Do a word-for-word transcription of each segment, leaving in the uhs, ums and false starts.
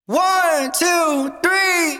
One, two, three.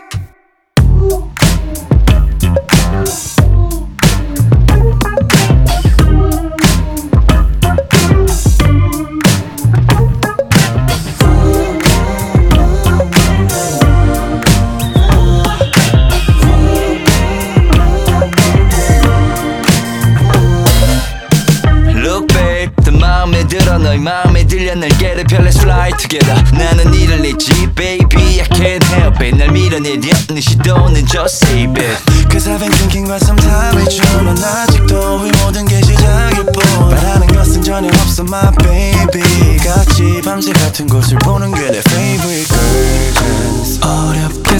Look babe, 더 마음에 들어 너의 마음에 들려 날개를 펴 Let's fly together. 나는 이를 잊지 baby I can't help it. 날 밀어내려 네 시도는 just save it. Cause I've been thinking about some time with you. 넌 아직도 이 모든 게 시작일 뿐. 바라는 것은 전혀 없어 my baby. 같이 밤새 같은 곳을 보는 게 내 favorite curtains. 어렵게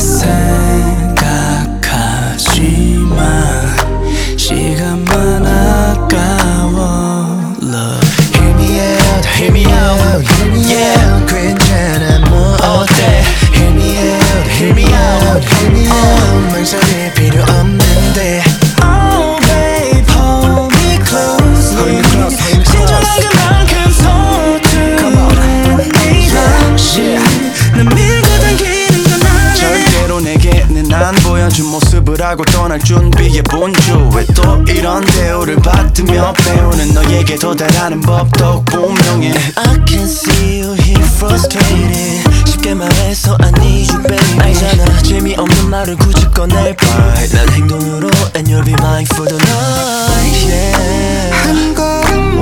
생각하지마 시간만 아까워 Love Hear me out, hear me out, hear me out. 괜찮아 뭐 어때? Hear me out, hear me out, hear me out. 망설일 필요 없는데. Oh babe, hold me close. Hold me close, hold me close. 진정한 그만큼 서투른 이 잠시 난 밀고 당기는 건 아니야. 절대로 내게는 안 보여준 모습을 알고 떠날 준비해 본 주. 왜 또 이런 대우를 받으며 배우는 너에게 도달하는 법도 분명해. I can see you here frustrated. 쉽게 말해서 I need you baby. 알잖아 재미없는 말을 굳이 꺼낼 뻔. 난 행동으로 and you'll be mine for the night yeah. 한 걸음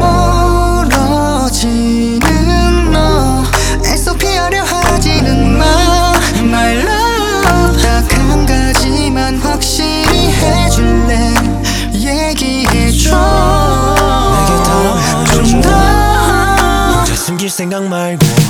멀어지는 너 애써 피하려 하지는 마 My love 딱 한 가지만 확실히 해줄래 얘기해줘 내게 더 좀 더 숨길 생각 말고